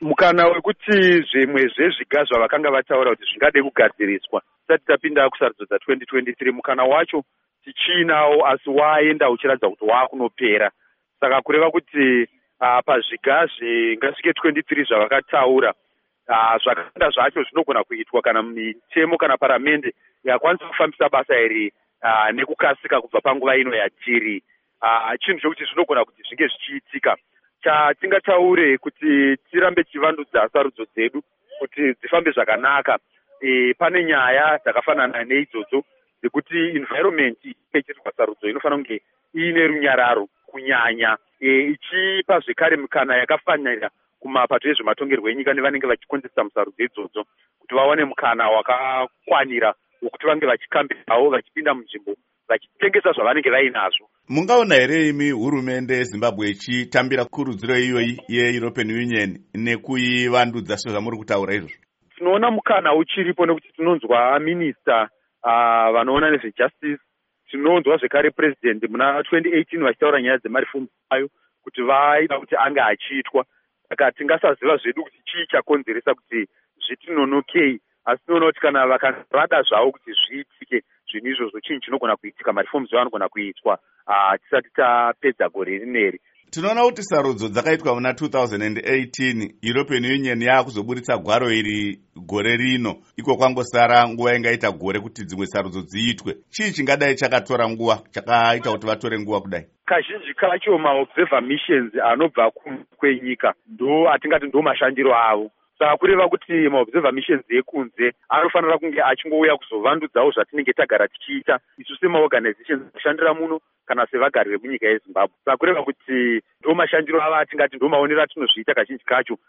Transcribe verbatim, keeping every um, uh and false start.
mukana wekuti zvimwe zvezviga zvavakanga vataura kuti zvingade kugadziriswa tisati tapinda kusarudzo dza-twenty twenty-three mukana wacho tichinawo asi waenda uchiratidza kuti waakunopera. Saka kureva kuti uh, pazviga zvingasvike twenty-three zvavakataura uh, zvakanda zvacho zvinogona kuitwa kana mitemo kana paramende yakwanisa kufambisa basa iri uh, nekukasika kubva panguva ino yatiri. Uh, chinhu chokuti zvinogona kuti zvinge zvichiitika. Chatingataure kuti tirambe tichivandudza sarudzo dzedu kuti dzifambe zvakanaka. E, pane nyaya dzakafanana neidzodzo dzekuti environment ichiitwa sarudzo inofanira kunge iine runyararo kunyanya e, ichipa zvekare mikana yakafanira kumapato ezvematongerwo enyika nevanenge vachikonzesa musarudzo idzodzo kuti vawane mukana wakakwanira wekuti vange vachikambirawo vachipinda munzvimbo vachitengesa zvavanenge vainazvo. Mungaona here imi hurumende yeZimbabwe ichitambira kurudziro iyoyi yeEuropean Union nekuivandudza sezvamuri kutaura izvozvo? Tinoona mukana uchiripo nekuti tinonzwa minista uh, vanoona nezvejustice, tinonzwa zvekare president muna twenty eighteen vachitaura nyaya dzemarifomu ayo kuti vaida kuti anga achiitwa. Saka tingasaziva zvedu kuti chii chakonzeresa kuti zvitinonokei, asi tinoona kuti kana vakarada zvavo kuti zviitike zvinhu izvozvo chinhu chinogona kuitika, marifomu zvo anogona kuitwa uh, tisati tapedza gore rineri. Tinoona kuti sarudzo dzakaitwa muna two thousand eighteen European Union yakuzoburitsa gwaro iri gore rino, iko kwangosara nguva ingaita gore kuti dzimwe sarudzo dziitwe. Chii chingadai chakatora nguva, chakaita kuti vatore nguva kudai? Kazhinji kacho maobserver missions anobva kwenyika ndo atingati ndo mashandiro avo. Saka kureva kuti maobserver missions ekunze anofanira kunge achingouya kuzovandudzawo zvatinenge tagara tichiita isu semaorganizations kushandira muno kana sevagari vemunyika yeZimbabwe. Saka kureva kuti ndo mashandiro ava atingati ndo maonero atinozviita kazhinji kacho